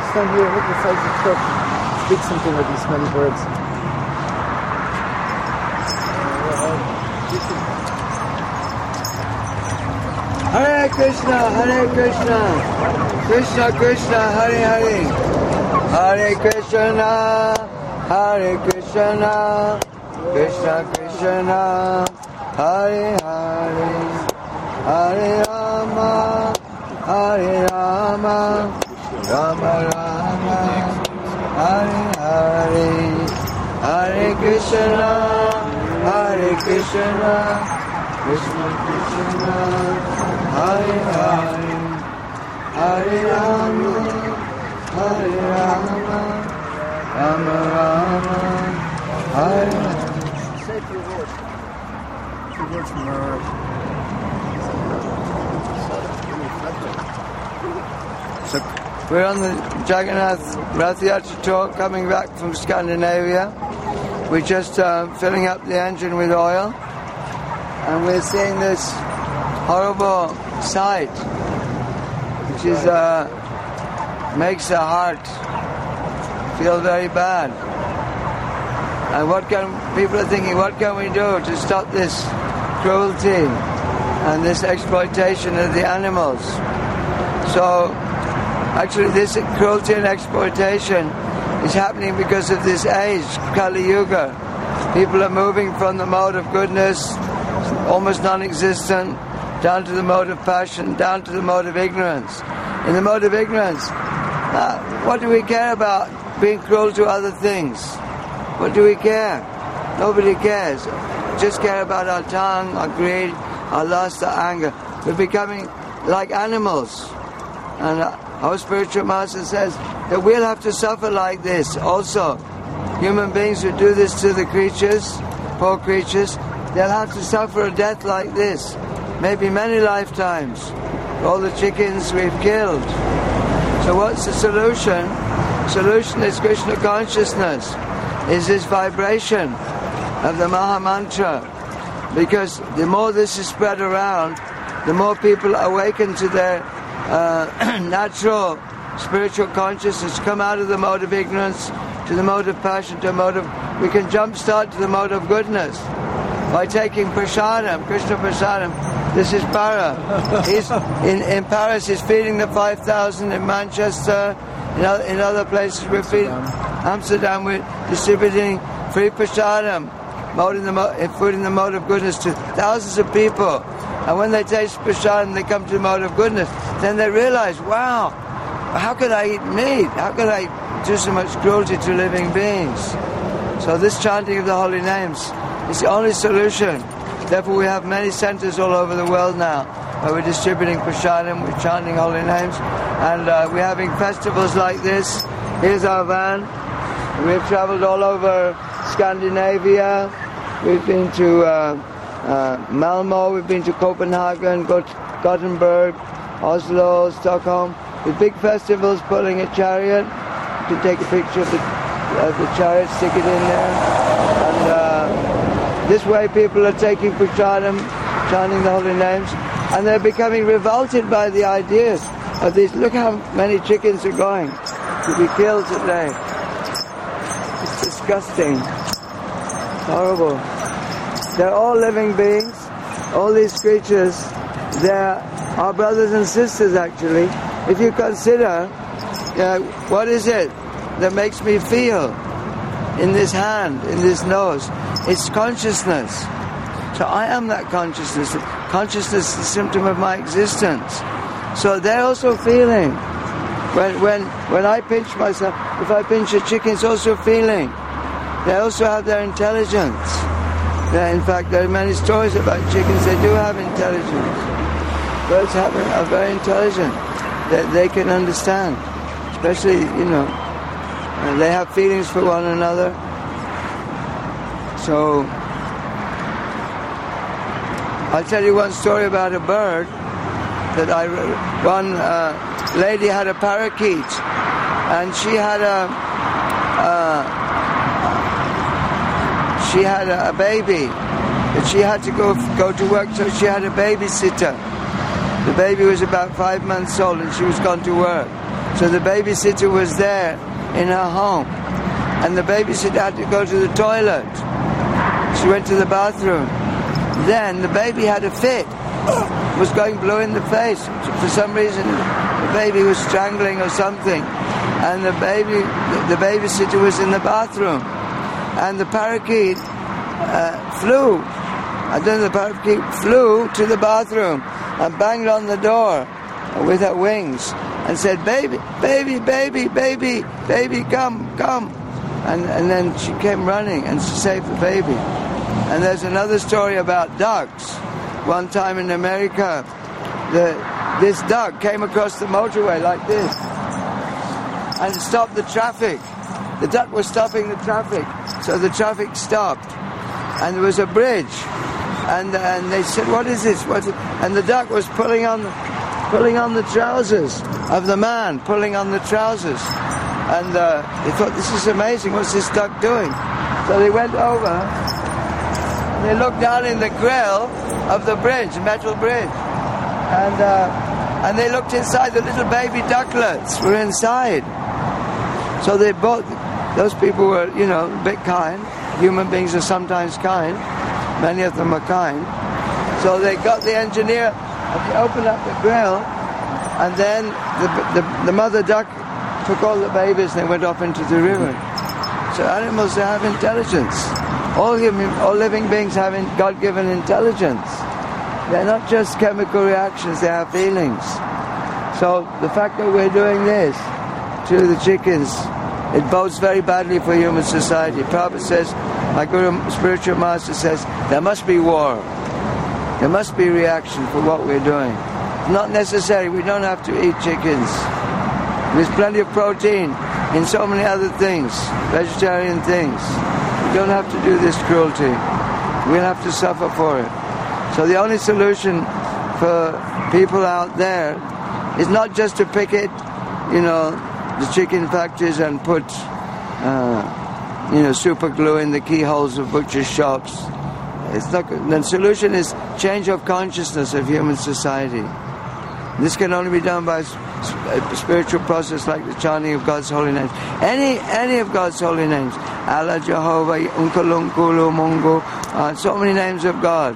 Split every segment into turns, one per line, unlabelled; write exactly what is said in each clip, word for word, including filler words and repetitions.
stand here, look at the size of the truck. Speak something with these smelly birds. Hare Krishna, Hare Krishna, Krishna Krishna, Hare Hare, Hare Krishna, Hare Krishna, Krishna Krishna, Hare Hare, Hare Rama, Hare Rama, Rama Rama, Hare Hare, Hare Krishna, Hare Krishna, Krishna Krishna, Hare Hare, Hare Rama, Hare Rama, Rama Rama, Hare Hare. Say a few words. A few words from our... So we're on the Jagannath Rath Yatra tour coming back from Scandinavia. We're just uh, filling up the engine with oil. And we're seeing this horrible sight, which is uh, makes the heart feel very bad. And what can people are thinking? What can we do to stop this cruelty and this exploitation of the animals? So, actually, this cruelty and exploitation is happening because of this age, Kali Yuga. People are moving from the mode of goodness, almost non-existent, down to the mode of passion, down to the mode of ignorance. In the mode of ignorance, uh, what do we care about being cruel to other things? What do we care? Nobody cares. We just care about our tongue, our greed, our lust, our anger. We're becoming like animals. And uh, our spiritual master says that we'll have to suffer like this also. Human beings who do this to the creatures, poor creatures, they'll have to suffer a death like this, maybe many lifetimes. All the chickens we've killed. So what's the solution? Solution is Krishna consciousness, is this vibration of the Maha Mantra. Because the more this is spread around, the more people awaken to their uh, natural spiritual consciousness, come out of the mode of ignorance to the mode of passion, to a mode of... We can jump start to the mode of goodness by taking prasadam, Krishna prasadam. This is Para. He's in, in Paris, he's feeding the five thousand. In Manchester, in other, in other places we're feeding. Amsterdam, we're distributing free prasadam, mode in the mo- food in the mode of goodness to thousands of people. And when they taste prasadam, they come to the mode of goodness. Then they realize, wow, how could I eat meat? How could I do so much cruelty to living beings? So this chanting of the holy names is the only solution. Therefore we have many centers all over the world now where we're distributing prasadam, we're chanting holy names, and uh, we're having festivals like this. Here's our van. We've traveled all over Scandinavia. We've been to uh, uh, Malmo, we've been to Copenhagen, Got- Gothenburg, Oslo, Stockholm, with big festivals, pulling a chariot. You can take a picture of the, of the chariot, stick it in there. And uh, this way people are taking prasadam, chanting the holy names, and they're becoming revolted by the ideas of these. Look how many chickens are going to be killed today. It's disgusting. It's horrible. They're all living beings. All these creatures, they're our brothers and sisters actually. If you consider, uh, what is it that makes me feel in this hand, in this nose? It's consciousness. So I am that consciousness. Consciousness is the symptom of my existence. So they're also feeling. When when when I pinch myself, if I pinch a chicken, it's also feeling. They also have their intelligence. There, in fact, there are many stories about chickens. They do have intelligence. Birds have, are very intelligent. They, they can understand. Especially, you know, uh, they have feelings for one another. So, I'll tell you one story about a bird that I one uh, lady had a parakeet, and she had a uh, she had a, a baby, but she had to go go to work, so she had a babysitter. The baby was about five months old, and she was gone to work. So the babysitter was there in her home, and the babysitter had to go to the toilet. She went to the bathroom. Then the baby had a fit, was going blue in the face. For some reason, the baby was strangling or something, and the baby, the babysitter was in the bathroom, and the parakeet uh, flew. And then the parakeet flew to the bathroom and banged on the door with her wings and said, "Baby, baby, baby, baby, baby, come, come." And, and then she came running and she saved the baby. And there's another story about ducks. One time in America, the, this duck came across the motorway like this and stopped the traffic. The duck was stopping the traffic, so the traffic stopped. And there was a bridge. And, and they said, "What is this? What is it?" And the duck was pulling on, pulling on the trousers of the man, pulling on the trousers. And uh, they thought, "This is amazing. What's this duck doing?" So they went over and they looked down in the grill of the bridge, metal bridge, and uh, and they looked inside. The little baby ducklets were inside. So they both, those people were, you know, a bit kind. Human beings are sometimes kind. Many of them are kind. So they got the engineer and they opened up the grill, and then the, the, the mother duck took all the babies and they went off into the river. So animals, they have intelligence. All human, all living beings have in, God-given intelligence. They're not just chemical reactions, they have feelings. So the fact that we're doing this to the chickens, it bodes very badly for human society. Prabhupada says, my Guru, spiritual master says, there must be war. There must be reaction for what we're doing. It's not necessary. We don't have to eat chickens. There's plenty of protein in so many other things, vegetarian things. We don't have to do this cruelty. We'll have to suffer for it. So the only solution for people out there is not just to picket, you know, the chicken factories and put, uh, you know, super glue in the keyholes of butcher shops. It's not good. The solution is change of consciousness of human society. This can only be done by a spiritual process like the chanting of God's holy names. Any any of God's holy names. Allah, Jehovah, Unkalungkulu, Mungu, uh, so many names of God.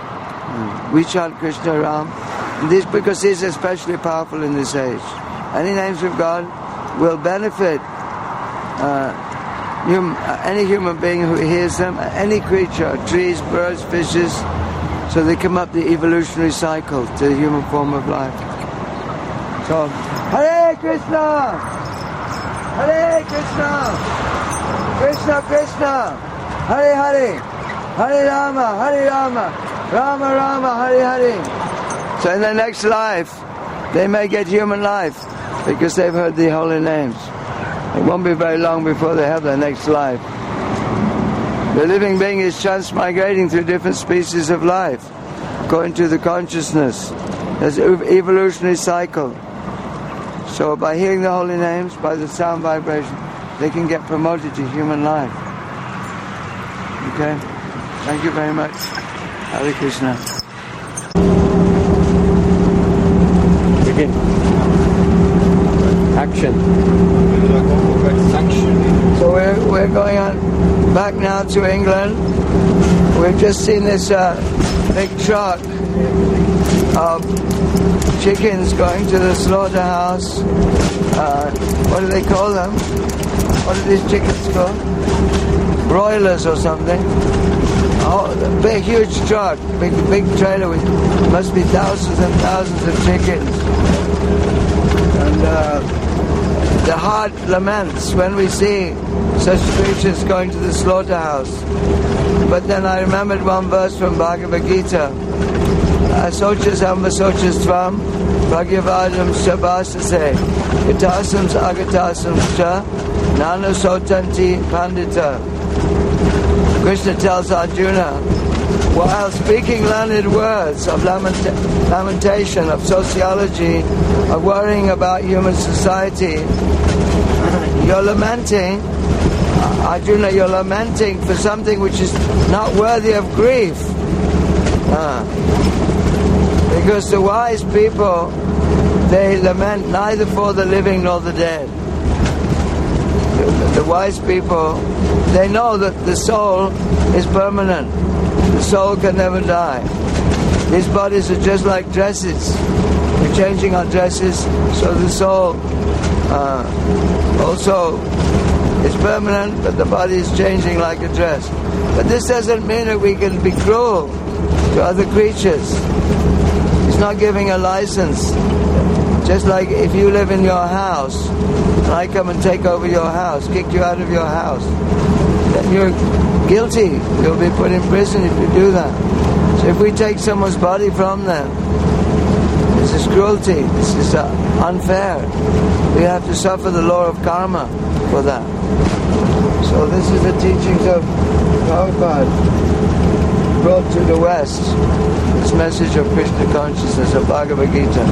We chant Krishna, Ram. This, because these are especially powerful in this age. Any names of God will benefit uh, hum, any human being who hears them, any creature, trees, birds, fishes, so they come up the evolutionary cycle to the human form of life. So, Hare Krishna! Hare Krishna! Krishna Krishna! Hare Hare! Hare Rama! Hare Rama! Rama Rama! Hare Hare! So in their next life, they may get human life because they've heard the holy names. It won't be very long before they have their next life. The living being is transmigrating through different species of life according to the consciousness. There's an evolutionary cycle. So by hearing the holy names, by the sound vibration, they can get promoted to human life. Okay? Thank you very much. Hare Krishna. Begin. Action. So we're, we're going on back now to England. We've just seen this uh, big truck of chickens going to the slaughterhouse. Uh, what do they call them? What are these chickens called? Broilers or something. Oh, a big, huge truck, big, big trailer with must be thousands and thousands of chickens. And uh, the heart laments when we see such creatures going to the slaughterhouse. But then I remembered one verse from Bhagavad Gita. Asochas amvasochas tvam bhagyavadam shabhasase yatasams agatasams cha nanasotanti pandita. Krishna tells Arjuna, while speaking learned words of lament- lamentation, of sociology, of worrying about human society, you're lamenting, Arjuna, you're lamenting for something which is not worthy of grief. Uh, because the wise people they lament neither for the living nor the dead. The, the wise people, they know that the soul is permanent. The soul can never die. These bodies are just like dresses. We're changing our dresses, so the soul uh, also is permanent, but the body is changing like a dress. But this doesn't mean that we can be cruel to other creatures. He's not giving a license. Just like if you live in your house, and I come and take over your house, kick you out of your house, then you're guilty. You'll be put in prison if you do that. So if we take someone's body from them, this is cruelty. This is uh, unfair. We have to suffer the law of karma for that. So this is the teachings of Prabhupada brought to the West. This message of Krishna consciousness of Bhagavad Gita.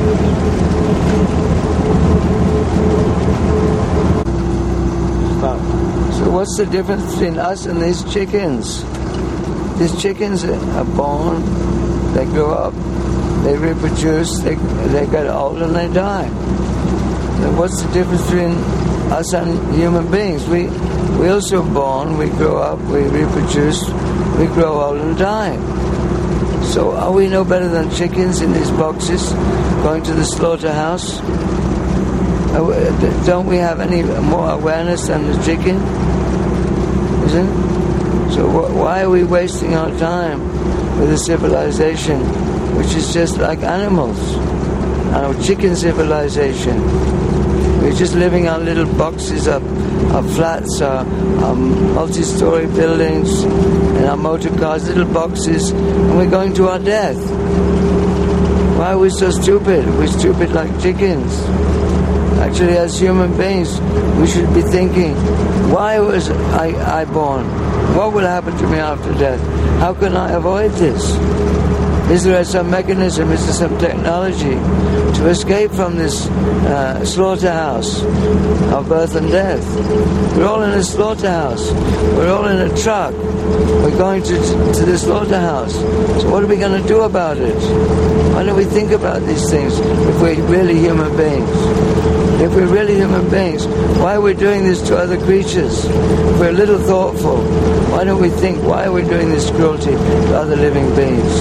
So what's the difference between us and these chickens? These chickens are born, they grow up, they reproduce, they, they get old and they die. So what's the difference between us and human beings? We we also born, we grow up, we reproduce, we grow old and die. So are we no better than chickens in these boxes going to the slaughterhouse? Don't we have any more awareness than the chicken? Isn't it? So wh- why are we wasting our time with a civilization which is just like animals? Our chicken civilization. We're just living on little boxes, our, our flats, our, our multi-story buildings, and our motor cars, little boxes, and we're going to our death. Why are we so stupid? We're stupid like chickens. Actually, as human beings, we should be thinking, why was I, I born? What will happen to me after death? How can I avoid this? Is there some mechanism, is there some technology to escape from this uh, slaughterhouse of birth and death? We're all in a slaughterhouse. We're all in a truck. We're going to, to the slaughterhouse. So what are we going to do about it? Why don't we think about these things if we're really human beings? If we're really human beings, why are we doing this to other creatures? If we're a little thoughtful, why don't we think, why are we doing this cruelty to other living beings?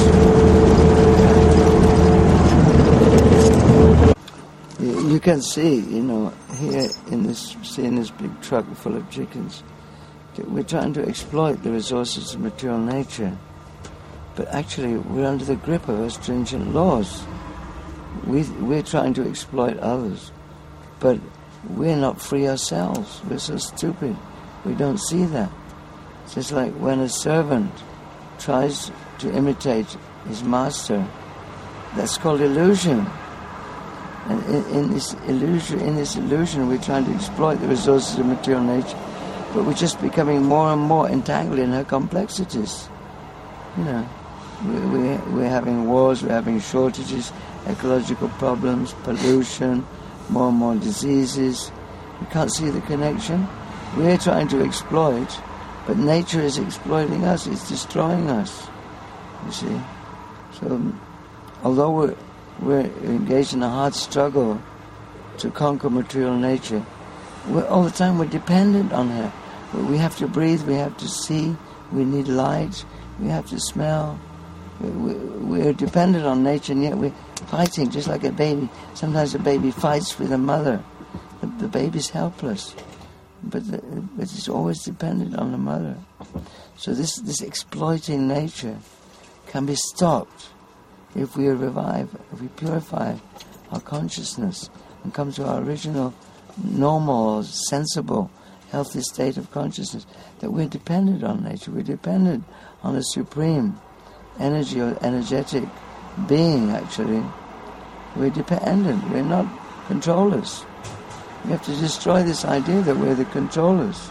You can see, you know, here in this, see in this big truck full of chickens, we're trying to exploit the resources of material nature, but actually we're under the grip of our stringent laws. We, we're trying to exploit others, but we're not free ourselves. We're so stupid. We don't see that. It's just like when a servant tries to imitate his master, that's called illusion. And in, in this illusion, in this illusion, we're trying to exploit the resources of material nature, but we're just becoming more and more entangled in her complexities. You know, we, we, we're having wars, we're having shortages, ecological problems, pollution, more and more diseases. We can't see the connection. We're trying to exploit, but nature is exploiting us. It's destroying us. You see. So, although we're we're engaged in a hard struggle to conquer material nature, we're, all the time we're dependent on her. We have to breathe. We have to see. We need light. We have to smell. We, we, we're dependent on nature, and yet we're fighting just like a baby. Sometimes a baby fights with a mother. The, the baby's helpless, but, the, but it's always dependent on the mother. So this, this exploiting nature can be stopped if we revive, if we purify our consciousness and come to our original, normal, sensible, healthy state of consciousness, that we're dependent on nature. We're dependent on a supreme energy or energetic being, actually. We're dependent. We're not controllers. We have to destroy this idea that we're the controllers.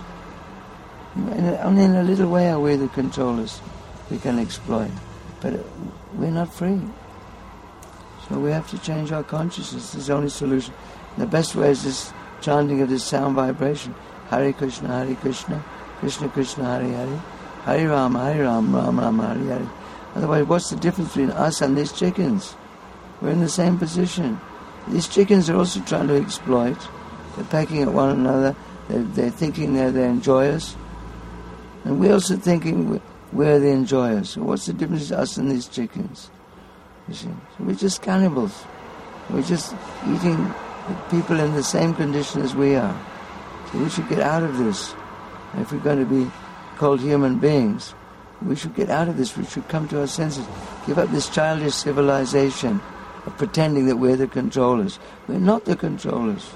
Only in a little way are we the controllers we can exploit. But we're not free. So we have to change our consciousness. This is the only solution. The best way is this chanting of this sound vibration. Hare Krishna, Hare Krishna, Krishna Krishna, Hare Hare, Hare Rama, Hare Rama, Rama Rama, Hare Hare. Otherwise, what's the difference between us and these chickens? We're in the same position. These chickens are also trying to exploit. They're pecking at one another. They're, they're thinking they're the enjoyers. And we're also thinking we're the enjoyers. So what's the difference to us and these chickens? You see? So we're just cannibals. We're just eating people in the same condition as we are. So we should get out of this. And if we're going to be called human beings, we should get out of this. We should come to our senses. Give up this childish civilization of pretending that we're the controllers. We're not the controllers.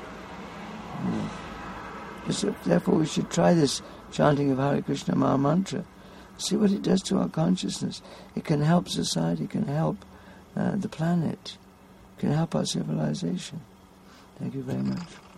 No. So therefore we should try this chanting of Hare Krishna Maha Mantra. See what it does to our consciousness. It can help society, it can help uh, the planet, it can help our civilization. Thank you very much.